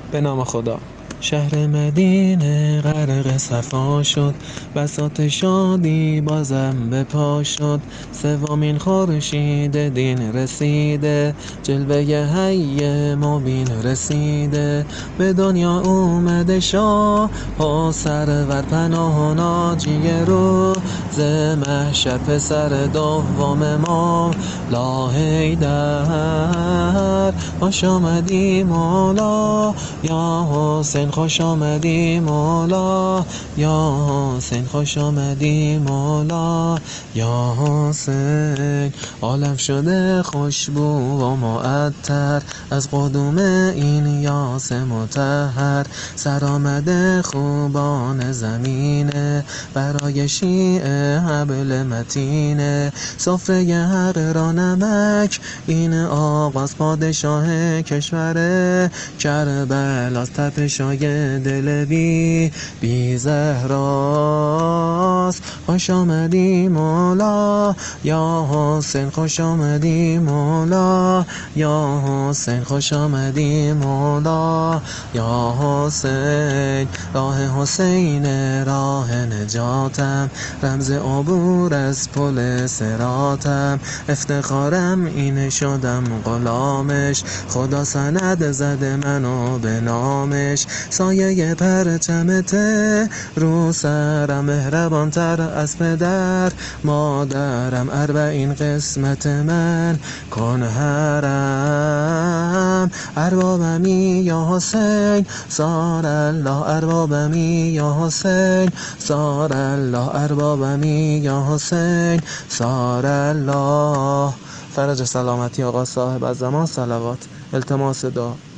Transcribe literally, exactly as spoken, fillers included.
به نام خدا. شهر مدینه غرق صفا شد، بساط شادی بازم به پا شد. سومین خورشید دین رسیده، جلوه حی مبین رسیده. به دنیا اومده شاه و سرور پناه و ناجی رو، ز محشر پسر دوم ما لا حیدر. خوش آمدی مولا یا حسین، خوش آمدی مولا یا حسین، خوش آمدی مولا یا حسین. عالم شده خوشبو و معطر از قدوم این یاس مطهر. سر آمده خوبان زمینه برای شیعه حبل متینه. سفره حق را نمک این آقاست، پادشاه کشور کربلاست. تپشای دل بی بی زهراست. خوش آمدی مولا یا حسین، خوش آمدی مولا یا حسین، خوش آمدی مولا یا حسین. راه حسین راه نجاتم، رمز عبور از پل صراطم. افتخارم اینه شدم غلامش، خدا سند زده منو به نامش. سایه پرچمته رو سرم، مهربان تر از پدر مادرم. اربعین قسمت من کن حرم. اربابمی یا حسین سار الله، اربابمی یا حسین سار الله، اربابمی یا حسین سار الله. فرج سلامتی آقا صاحب الزمان صلوات. التماس دعا.